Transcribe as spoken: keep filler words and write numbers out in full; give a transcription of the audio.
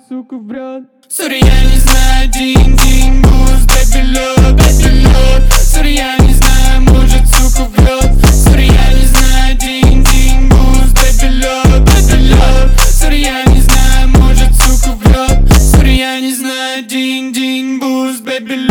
сука, врет. Сори, я не знаю, динь-динь, буст, baby love, baby love. Сори, я не знаю, может, сука, врет. Сори, я не знаю, динь-динь, буст, baby love, baby love. Сори, я не знаю, может, сука, врет. Сори, я не знаю, динь-динь, буст, baby love.